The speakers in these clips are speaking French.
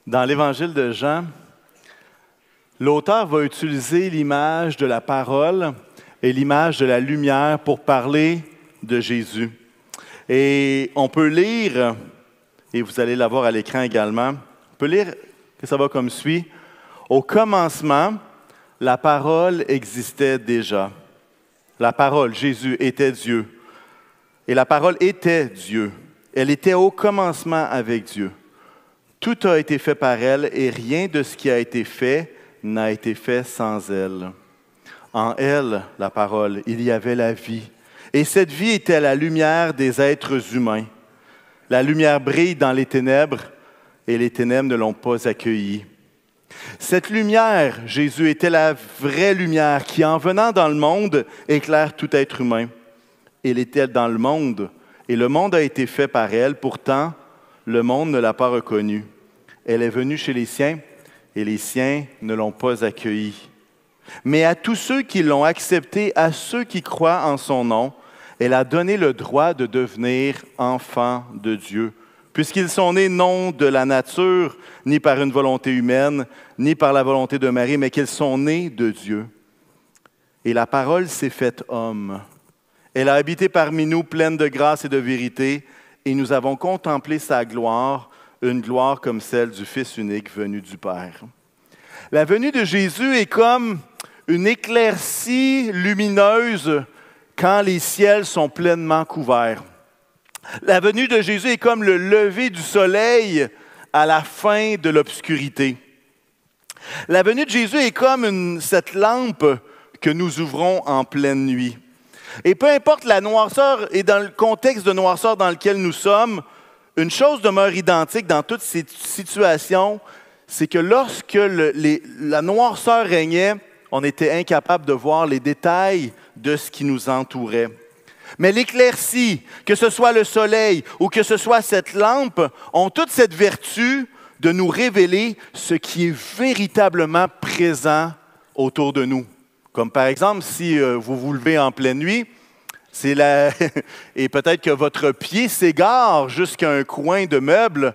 Dans l'Évangile de Jean, l'auteur va utiliser l'image de la parole et l'image de la lumière pour parler de Jésus. Et on peut lire, et vous allez l'avoir à l'écran également, on peut lire que ça va comme suit. Au commencement, la parole existait déjà. La parole, Jésus, était Dieu. Et la parole était Dieu. Elle était au commencement avec Dieu. Tout a été fait par elle et rien de ce qui a été fait n'a été fait sans elle. En elle, la parole, il y avait la vie. Et cette vie était la lumière des êtres humains. La lumière brille dans les ténèbres et les ténèbres ne l'ont pas accueillie. Cette lumière, Jésus, était la vraie lumière qui, en venant dans le monde, éclaire tout être humain. Elle était dans le monde et le monde a été fait par elle. Pourtant, le monde ne l'a pas reconnue. Elle est venue chez les siens et les siens ne l'ont pas accueillie. Mais à tous ceux qui l'ont acceptée, à ceux qui croient en son nom, elle a donné le droit de devenir enfants de Dieu, puisqu'ils sont nés non de la nature, ni par une volonté humaine, ni par la volonté de Marie, mais qu'ils sont nés de Dieu. Et la parole s'est faite homme. Elle a habité parmi nous, pleine de grâce et de vérité, et nous avons contemplé sa gloire, une gloire comme celle du Fils unique venu du Père. La venue de Jésus est comme une éclaircie lumineuse quand les ciels sont pleinement couverts. La venue de Jésus est comme le lever du soleil à la fin de l'obscurité. La venue de Jésus est comme cette lampe que nous ouvrons en pleine nuit. Et peu importe la noirceur et dans le contexte de noirceur dans lequel nous sommes, une chose demeure identique dans toutes ces situations, c'est que lorsque la noirceur régnait, on était incapable de voir les détails de ce qui nous entourait. Mais l'éclaircie, que ce soit le soleil ou que ce soit cette lampe, ont toute cette vertu de nous révéler ce qui est véritablement présent autour de nous. Comme par exemple, si vous vous levez en pleine nuit, et peut-être que votre pied s'égare jusqu'à un coin de meuble,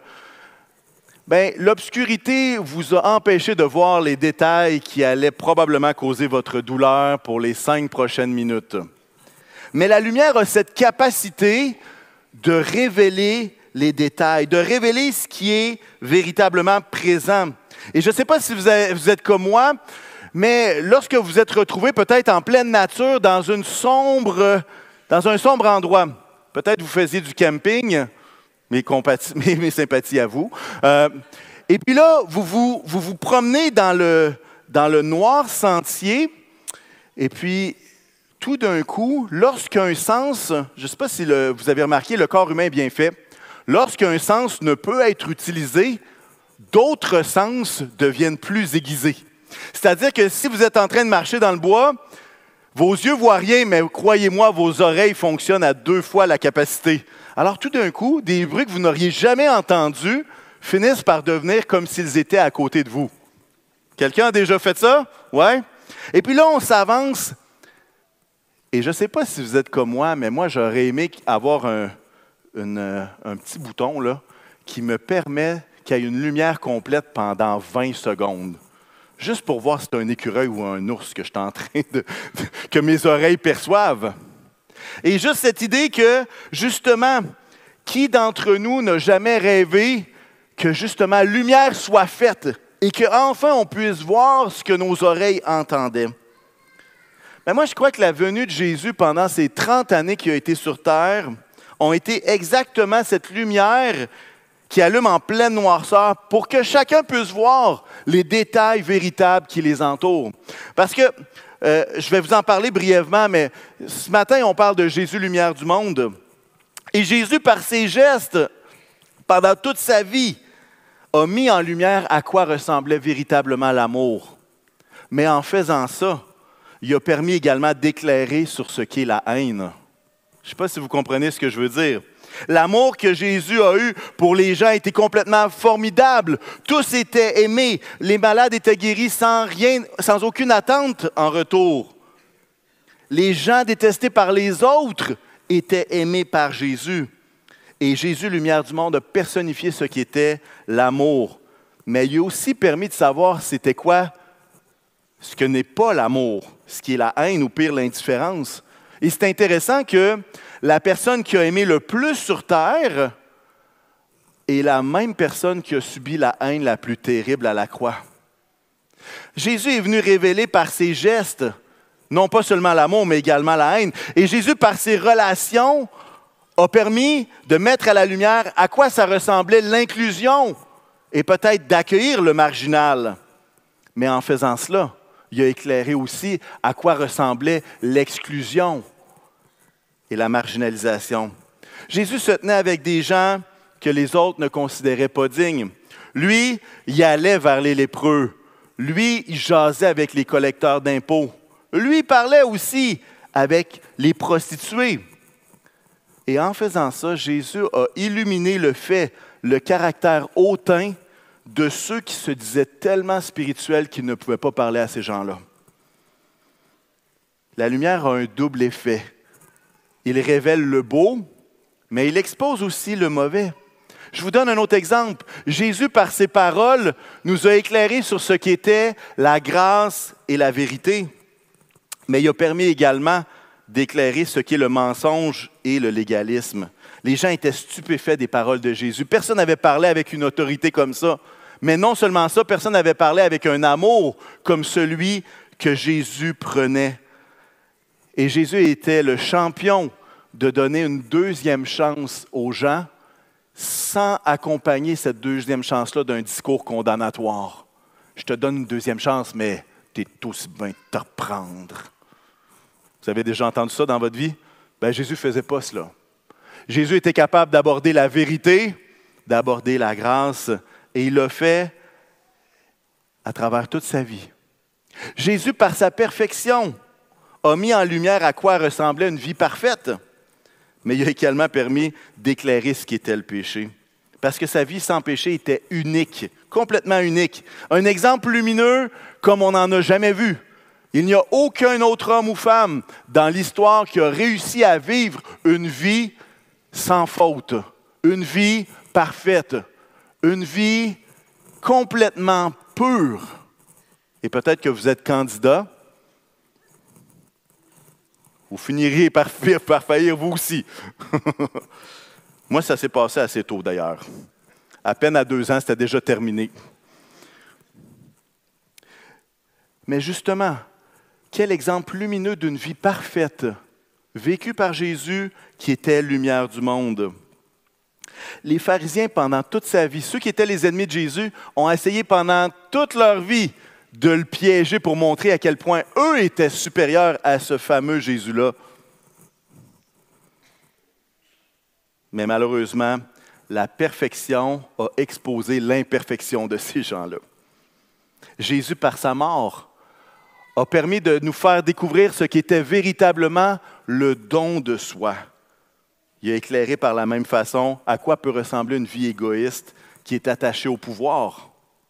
l'obscurité vous a empêché de voir les détails qui allaient probablement causer votre douleur pour les 5 prochaines minutes. Mais la lumière a cette capacité de révéler les détails, de révéler ce qui est véritablement présent. Et je ne sais pas si vous êtes comme moi, mais lorsque vous êtes retrouvé peut-être en pleine nature, dans un sombre endroit, peut-être vous faisiez du camping, mes sympathies à vous, et puis là, vous vous promenez dans le noir sentier, et puis tout d'un coup, lorsqu'un sens, je ne sais pas si vous avez remarqué, le corps humain est bien fait, lorsqu'un sens ne peut être utilisé, d'autres sens deviennent plus aiguisés. C'est-à-dire que si vous êtes en train de marcher dans le bois, vos yeux ne voient rien, mais croyez-moi, vos oreilles fonctionnent à 2 fois la capacité. Alors tout d'un coup, des bruits que vous n'auriez jamais entendus finissent par devenir comme s'ils étaient à côté de vous. Quelqu'un a déjà fait ça? Ouais. Et puis là, on s'avance. Et je ne sais pas si vous êtes comme moi, mais moi, j'aurais aimé avoir un petit bouton là, qui me permet qu'il y ait une lumière complète pendant 20 secondes. Juste pour voir si c'est un écureuil ou un ours que je suis en train que mes oreilles perçoivent. Et juste cette idée que, justement, qui d'entre nous n'a jamais rêvé que, justement, la lumière soit faite et qu'enfin on puisse voir ce que nos oreilles entendaient. Mais moi, je crois que la venue de Jésus pendant ces 30 années qu'il a été sur terre ont été exactement cette lumière qui allume en pleine noirceur pour que chacun puisse voir les détails véritables qui les entourent. Parce que, je vais vous en parler brièvement, mais ce matin, on parle de Jésus, lumière du monde. Et Jésus, par ses gestes, pendant toute sa vie, a mis en lumière à quoi ressemblait véritablement l'amour. Mais en faisant ça, il a permis également d'éclairer sur ce qu'est la haine. Je ne sais pas si vous comprenez ce que je veux dire. L'amour que Jésus a eu pour les gens était complètement formidable. Tous étaient aimés. Les malades étaient guéris sans aucune attente en retour. Les gens détestés par les autres étaient aimés par Jésus. Et Jésus, lumière du monde, a personnifié ce qu'était l'amour. mais il a aussi permis de savoir c'était quoi ce que n'est pas l'amour, ce qui est la haine ou pire l'indifférence. Et c'est intéressant que la personne qui a aimé le plus sur terre est la même personne qui a subi la haine la plus terrible à la croix. Jésus est venu révéler par ses gestes, non pas seulement l'amour, mais également la haine. Et Jésus, par ses relations, a permis de mettre à la lumière à quoi ça ressemblait l'inclusion et peut-être d'accueillir le marginal. Mais en faisant cela, il a éclairé aussi à quoi ressemblait l'exclusion et la marginalisation. Jésus se tenait avec des gens que les autres ne considéraient pas dignes. Lui, il allait vers les lépreux. Lui, il jasait avec les collecteurs d'impôts. Lui, il parlait aussi avec les prostituées. Et en faisant ça, Jésus a illuminé le caractère hautain de ceux qui se disaient tellement spirituels qu'ils ne pouvaient pas parler à ces gens-là. La lumière a un double effet. Il révèle le beau, mais il expose aussi le mauvais. Je vous donne un autre exemple. Jésus, par ses paroles, nous a éclairés sur ce qu'était la grâce et la vérité. Mais il a permis également d'éclairer ce qu'est le mensonge et le légalisme. Les gens étaient stupéfaits des paroles de Jésus. Personne n'avait parlé avec une autorité comme ça. Mais non seulement ça, personne n'avait parlé avec un amour comme celui que Jésus prenait. Et Jésus était le champion de donner une deuxième chance aux gens sans accompagner cette deuxième chance-là d'un discours condamnatoire. Je te donne une deuxième chance, mais tu es aussi bien de te reprendre. Vous avez déjà entendu ça dans votre vie? Bien, Jésus ne faisait pas cela. Jésus était capable d'aborder la vérité, d'aborder la grâce, et il l'a fait à travers toute sa vie. Jésus, par sa perfection, a mis en lumière à quoi ressemblait une vie parfaite, mais il a également permis d'éclairer ce qu'était le péché. Parce que sa vie sans péché était unique, complètement unique. Un exemple lumineux comme on n'en a jamais vu. Il n'y a aucun autre homme ou femme dans l'histoire qui a réussi à vivre une vie sans faute, une vie parfaite, une vie complètement pure. Et peut-être que vous êtes candidat, vous finiriez par faillir vous aussi. Moi, ça s'est passé assez tôt d'ailleurs. À peine à 2 ans, c'était déjà terminé. Mais justement, quel exemple lumineux d'une vie parfaite, vécue par Jésus qui était lumière du monde. Les pharisiens, pendant toute sa vie, ceux qui étaient les ennemis de Jésus, ont essayé pendant toute leur vie de le piéger pour montrer à quel point eux étaient supérieurs à ce fameux Jésus-là. Mais malheureusement, la perfection a exposé l'imperfection de ces gens-là. Jésus, par sa mort, a permis de nous faire découvrir ce qu'était véritablement le don de soi. Il a éclairé par la même façon à quoi peut ressembler une vie égoïste qui est attachée au pouvoir.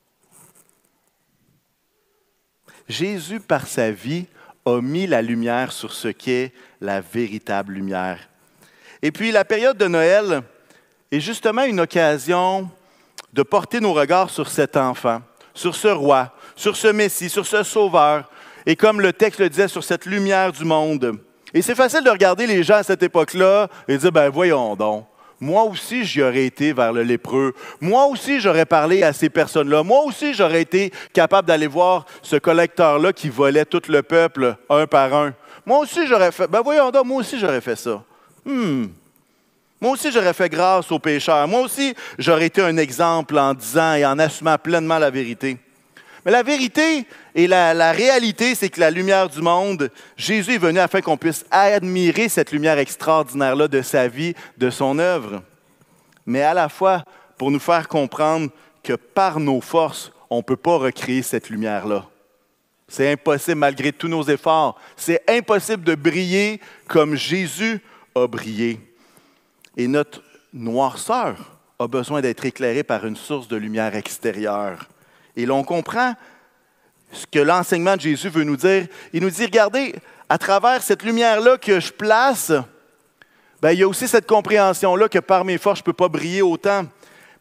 Jésus, par sa vie, a mis la lumière sur ce qu'est la véritable lumière. Et puis, la période de Noël est justement une occasion de porter nos regards sur cet enfant, sur ce roi, sur ce Messie, sur ce Sauveur, et comme le texte le disait, sur cette lumière du monde. Et c'est facile de regarder les gens à cette époque-là et de dire, ben voyons donc, moi aussi j'y aurais été vers le lépreux, moi aussi j'aurais parlé à ces personnes-là, moi aussi j'aurais été capable d'aller voir ce collecteur-là qui volait tout le peuple un par un. Moi aussi j'aurais fait, ben voyons donc, moi aussi j'aurais fait ça. Moi aussi j'aurais fait grâce aux pécheurs, moi aussi j'aurais été un exemple en disant et en assumant pleinement la vérité. Mais la vérité et la réalité, c'est que la lumière du monde, Jésus est venu afin qu'on puisse admirer cette lumière extraordinaire-là de sa vie, de son œuvre. Mais à la fois, pour nous faire comprendre que par nos forces, on ne peut pas recréer cette lumière-là. C'est impossible malgré tous nos efforts. C'est impossible de briller comme Jésus a brillé. Et notre noirceur a besoin d'être éclairée par une source de lumière extérieure. Et là, on comprend ce que l'enseignement de Jésus veut nous dire. Il nous dit, regardez, à travers cette lumière-là que je place, il y a aussi cette compréhension-là que par mes forces, je ne peux pas briller autant.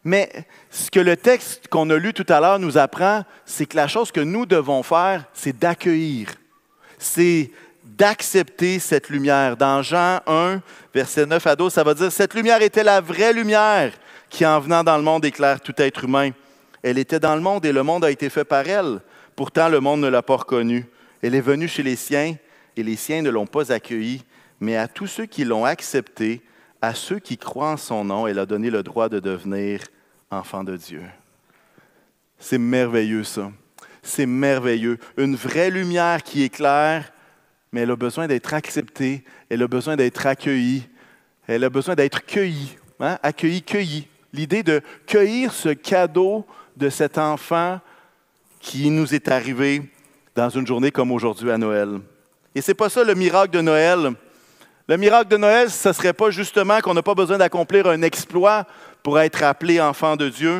Mais ce que le texte qu'on a lu tout à l'heure nous apprend, c'est que la chose que nous devons faire, c'est d'accueillir. C'est d'accepter cette lumière. Dans Jean 1, versets 9 à 12, ça va dire « Cette lumière était la vraie lumière qui, en venant dans le monde, éclaire tout être humain. Elle était dans le monde et le monde a été fait par elle. Pourtant, le monde ne l'a pas reconnue. Elle est venue chez les siens et les siens ne l'ont pas accueillie, mais à tous ceux qui l'ont acceptée, à ceux qui croient en son nom, elle a donné le droit de devenir enfant de Dieu. » C'est merveilleux, ça. C'est merveilleux. Une vraie lumière qui éclaire, mais elle a besoin d'être acceptée, elle a besoin d'être accueillie, elle a besoin d'être cueillie. Hein? Accueillie, cueillie. L'idée de cueillir ce cadeau de cet enfant qui nous est arrivé dans une journée comme aujourd'hui à Noël. Et ce n'est pas ça le miracle de Noël. Le miracle de Noël, ce ne serait pas justement qu'on n'a pas besoin d'accomplir un exploit pour être appelé enfant de Dieu.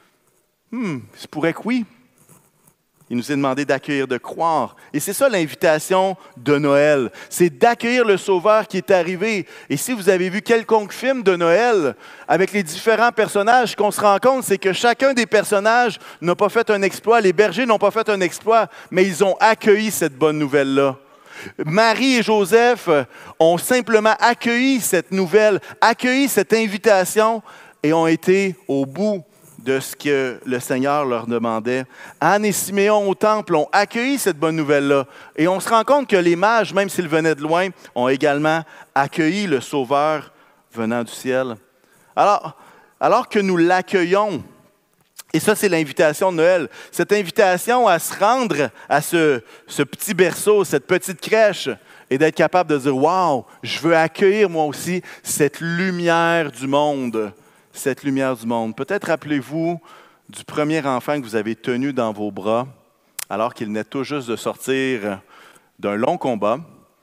Je pourrais que oui. Il nous est demandé d'accueillir, de croire. Et c'est ça l'invitation de Noël. C'est d'accueillir le Sauveur qui est arrivé. Et si vous avez vu quelconque film de Noël, avec les différents personnages, ce qu'on se rend compte, c'est que chacun des personnages n'a pas fait un exploit. Les bergers n'ont pas fait un exploit, mais ils ont accueilli cette bonne nouvelle-là. Marie et Joseph ont simplement accueilli cette nouvelle, accueilli cette invitation et ont été au bout de ce que le Seigneur leur demandait. Anne et Siméon au temple ont accueilli cette bonne nouvelle-là. Et on se rend compte que les mages, même s'ils venaient de loin, ont également accueilli le Sauveur venant du ciel. Alors que nous l'accueillons, et ça c'est l'invitation de Noël, cette invitation à se rendre à ce petit berceau, cette petite crèche, et d'être capable de dire « Wow, je veux accueillir moi aussi cette lumière du monde ». Cette lumière du monde. Peut-être rappelez-vous du premier enfant que vous avez tenu dans vos bras alors qu'il venait tout juste de sortir d'un long combat.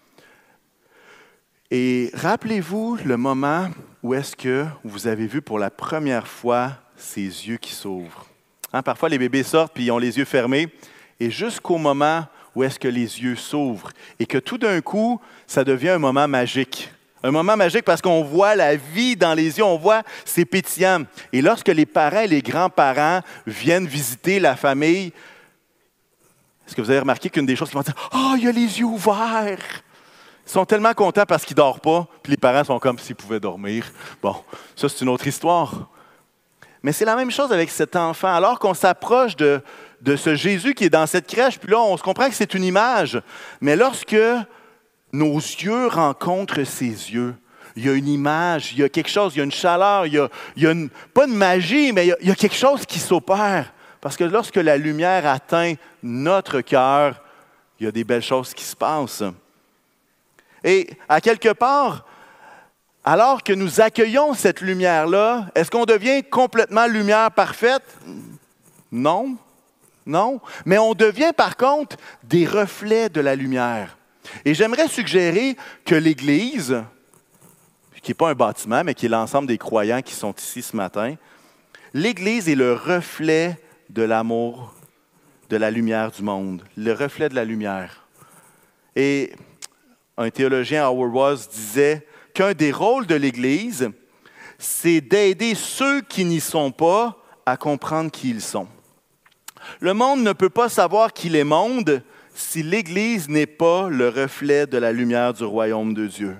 Et rappelez-vous le moment où est-ce que vous avez vu pour la première fois ses yeux qui s'ouvrent. Hein, parfois, les bébés sortent puis ils ont les yeux fermés. Et jusqu'au moment où est-ce que les yeux s'ouvrent et que tout d'un coup, ça devient un moment magique. Un moment magique parce qu'on voit la vie dans les yeux, on voit c'est pétillant. Et lorsque les parents et les grands-parents viennent visiter la famille, est-ce que vous avez remarqué qu'une des choses qu'ils vont dire « Oh, il a les yeux ouverts! » Ils sont tellement contents parce qu'ils ne dorment pas, puis les parents sont comme s'ils pouvaient dormir. Bon, ça c'est une autre histoire. Mais c'est la même chose avec cet enfant. Alors qu'on s'approche de ce Jésus qui est dans cette crèche, puis là on se comprend que c'est une image. Mais lorsque nos yeux rencontrent ses yeux, il y a une image, il y a quelque chose, il y a une chaleur, il y a pas de magie, mais il y a quelque chose qui s'opère. Parce que lorsque la lumière atteint notre cœur, il y a des belles choses qui se passent. Et à quelque part, alors que nous accueillons cette lumière-là, est-ce qu'on devient complètement lumière parfaite? Non, non. Mais on devient par contre des reflets de la lumière. Et j'aimerais suggérer que l'Église, qui n'est pas un bâtiment, mais qui est l'ensemble des croyants qui sont ici ce matin, l'Église est le reflet de l'amour, de la lumière du monde, le reflet de la lumière. Et un théologien, Howard Ross, disait qu'un des rôles de l'Église, c'est d'aider ceux qui n'y sont pas à comprendre qui ils sont. Le monde ne peut pas savoir qu'il est monde si l'Église n'est pas le reflet de la lumière du royaume de Dieu.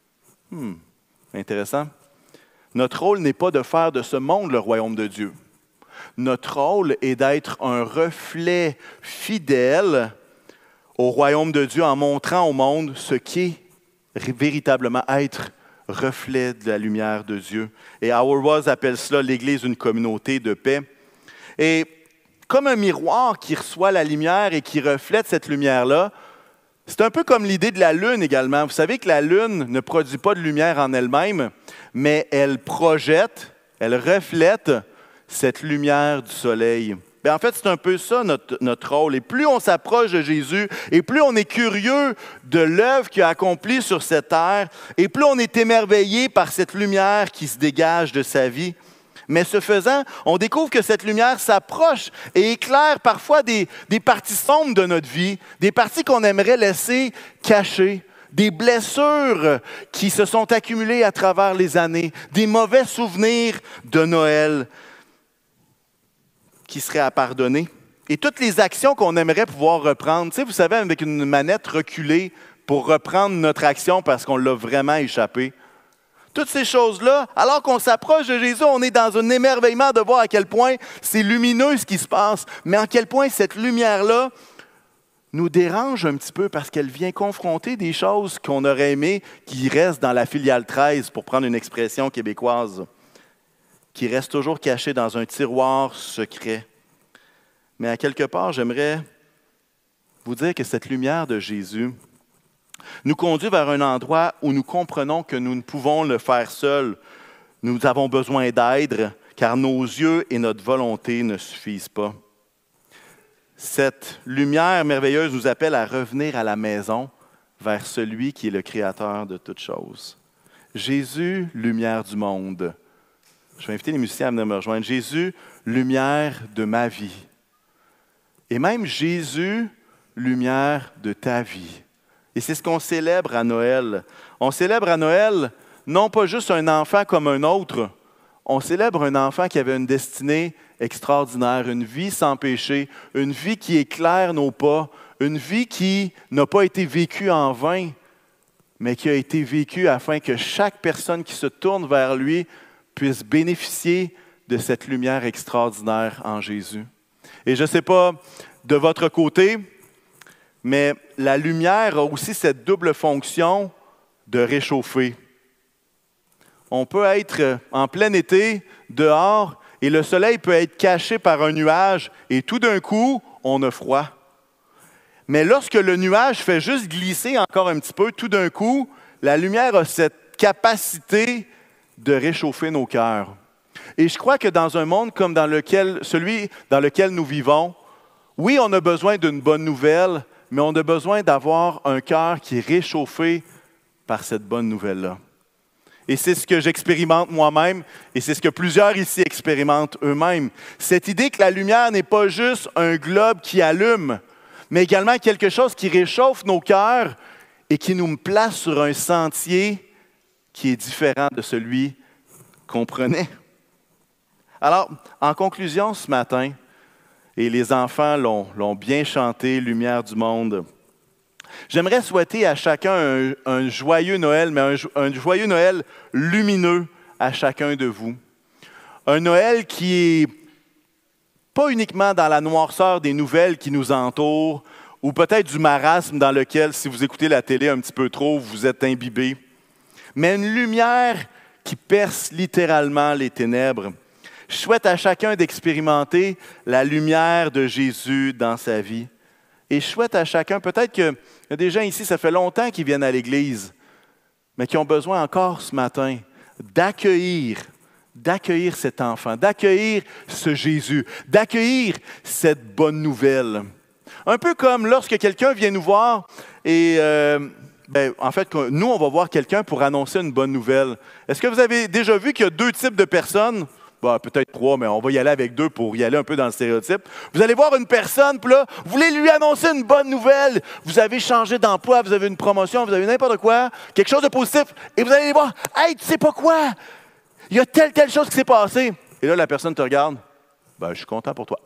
Intéressant. Notre rôle n'est pas de faire de ce monde le royaume de Dieu. Notre rôle est d'être un reflet fidèle au royaume de Dieu en montrant au monde ce qu'est véritablement être reflet de la lumière de Dieu. Et Howard Ross appelle cela l'Église une communauté de paix. Et comme un miroir qui reçoit la lumière et qui reflète cette lumière-là, c'est un peu comme l'idée de la Lune également. Vous savez que la Lune ne produit pas de lumière en elle-même, mais elle projette, elle reflète cette lumière du soleil. Bien, en fait, c'est un peu ça notre rôle. Et plus on s'approche de Jésus, et plus on est curieux de l'œuvre qu'il a accomplie sur cette terre, et plus on est émerveillé par cette lumière qui se dégage de sa vie. Mais ce faisant, on découvre que cette lumière s'approche et éclaire parfois des parties sombres de notre vie, des parties qu'on aimerait laisser cachées, des blessures qui se sont accumulées à travers les années, des mauvais souvenirs de Noël. qui serait à pardonner. Et toutes les actions qu'on aimerait pouvoir reprendre. Tu sais, vous savez, avec une manette reculée pour reprendre notre action parce qu'on l'a vraiment échappé. Toutes ces choses-là, alors qu'on s'approche de Jésus, on est dans un émerveillement de voir à quel point c'est lumineux ce qui se passe, mais à quel point cette lumière-là nous dérange un petit peu parce qu'elle vient confronter des choses qu'on aurait aimé qui restent dans la filiale 13, pour prendre une expression québécoise, qui restent toujours cachées dans un tiroir secret. Mais à quelque part, j'aimerais vous dire que cette lumière de Jésus nous conduit vers un endroit où nous comprenons que nous ne pouvons le faire seuls. Nous avons besoin d'aide, car nos yeux et notre volonté ne suffisent pas. Cette lumière merveilleuse nous appelle à revenir à la maison vers celui qui est le Créateur de toutes choses. Jésus, lumière du monde. Je vais inviter les musiciens à venir me rejoindre. Jésus, lumière de ma vie. Et même Jésus, lumière de ta vie. Et c'est ce qu'on célèbre à Noël. On célèbre à Noël non pas juste un enfant comme un autre, on célèbre un enfant qui avait une destinée extraordinaire, une vie sans péché, une vie qui éclaire nos pas, une vie qui n'a pas été vécue en vain, mais qui a été vécue afin que chaque personne qui se tourne vers lui puisse bénéficier de cette lumière extraordinaire en Jésus. Et je ne sais pas de votre côté, mais la lumière a aussi cette double fonction de réchauffer. On peut être en plein été, dehors, et le soleil peut être caché par un nuage, et tout d'un coup, on a froid. Mais lorsque le nuage fait juste glisser encore un petit peu, tout d'un coup, la lumière a cette capacité de réchauffer nos cœurs. Et je crois que dans un monde comme celui dans lequel nous vivons, oui, on a besoin d'une bonne nouvelle, mais on a besoin d'avoir un cœur qui est réchauffé par cette bonne nouvelle-là. Et c'est ce que j'expérimente moi-même, et c'est ce que plusieurs ici expérimentent eux-mêmes. Cette idée que la lumière n'est pas juste un globe qui allume, mais également quelque chose qui réchauffe nos cœurs et qui nous place sur un sentier qui est différent de celui qu'on prenait. Alors, en conclusion ce matin, et les enfants l'ont bien chanté, Lumière du monde, j'aimerais souhaiter à chacun un joyeux Noël, mais un joyeux Noël lumineux à chacun de vous. Un Noël qui est pas uniquement dans la noirceur des nouvelles qui nous entourent, ou peut-être du marasme dans lequel, si vous écoutez la télé un petit peu trop, vous êtes imbibé, mais une lumière qui perce littéralement les ténèbres. Je souhaite à chacun d'expérimenter la lumière de Jésus dans sa vie. Et je souhaite à chacun, peut-être qu'il y a des gens ici, ça fait longtemps qu'ils viennent à l'Église, mais qui ont besoin encore ce matin d'accueillir cet enfant, d'accueillir ce Jésus, d'accueillir cette bonne nouvelle. Un peu comme lorsque quelqu'un vient nous voir et en fait, nous, on va voir quelqu'un pour annoncer une bonne nouvelle. Est-ce que vous avez déjà vu qu'il y a deux types de personnes? Peut-être trois, mais on va y aller avec deux pour y aller un peu dans le stéréotype. Vous allez voir une personne, puis là, vous voulez lui annoncer une bonne nouvelle. Vous avez changé d'emploi, vous avez une promotion, vous avez n'importe quoi, quelque chose de positif, et vous allez les voir. « Hey, tu sais pas quoi? Il y a telle chose qui s'est passée. » Et là, la personne te regarde. « Je suis content pour toi. »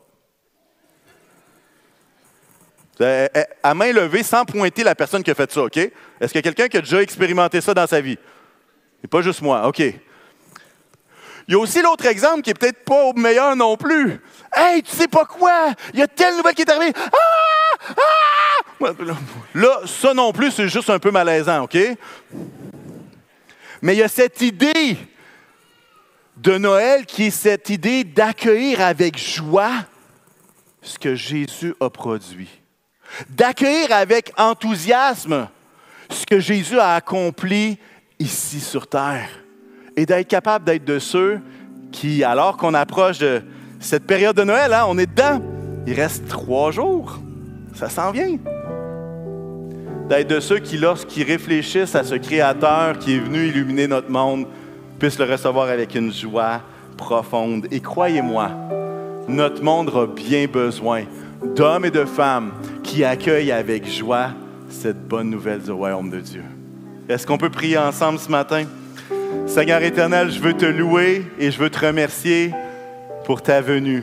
À main levée, sans pointer la personne qui a fait ça, OK? Est-ce qu'il y a quelqu'un qui a déjà expérimenté ça dans sa vie? Et pas juste moi, OK. Il y a aussi l'autre exemple qui n'est peut-être pas au meilleur non plus. « Hey, tu sais pas quoi? Il y a telle nouvelle qui est arrivée. Ah! Ah! » Là, ça non plus, c'est juste un peu malaisant, OK? Mais il y a cette idée de Noël qui est cette idée d'accueillir avec joie ce que Jésus a produit. D'accueillir avec enthousiasme ce que Jésus a accompli ici sur terre. Et d'être capable d'être de ceux qui, alors qu'on approche de cette période de Noël, on est dedans, il reste 3 jours, ça s'en vient. D'être de ceux qui, lorsqu'ils réfléchissent à ce Créateur qui est venu illuminer notre monde, puissent le recevoir avec une joie profonde. Et croyez-moi, notre monde a bien besoin d'hommes et de femmes qui accueillent avec joie cette bonne nouvelle du royaume de Dieu. Est-ce qu'on peut prier ensemble ce matin? Seigneur éternel, je veux te louer et je veux te remercier pour ta venue.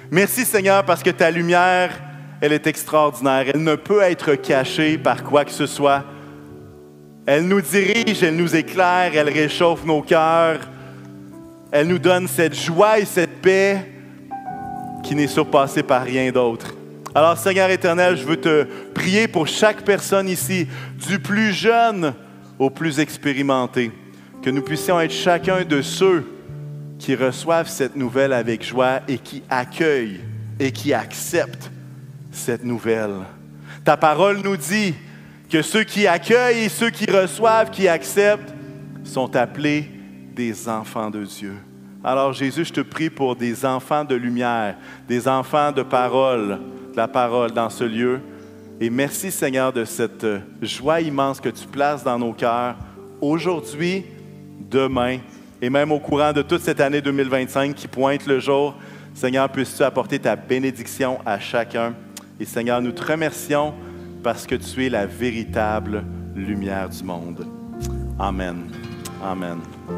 Merci Seigneur parce que ta lumière, elle est extraordinaire. Elle ne peut être cachée par quoi que ce soit. Elle nous dirige, elle nous éclaire, elle réchauffe nos cœurs. Elle nous donne cette joie et cette paix qui n'est surpassée par rien d'autre. Alors Seigneur éternel, je veux te prier pour chaque personne ici, du plus jeune au plus expérimenté, que nous puissions être chacun de ceux qui reçoivent cette nouvelle avec joie et qui accueillent et qui acceptent cette nouvelle. Ta parole nous dit que ceux qui accueillent et ceux qui reçoivent, qui acceptent, sont appelés des enfants de Dieu. Alors Jésus, je te prie pour des enfants de lumière, des enfants de parole, de la parole dans ce lieu. Et merci Seigneur de cette joie immense que tu places dans nos cœurs aujourd'hui, demain et même au courant de toute cette année 2025 qui pointe le jour. Seigneur, puisses-tu apporter ta bénédiction à chacun. Et Seigneur, nous te remercions parce que tu es la véritable lumière du monde. Amen. Amen.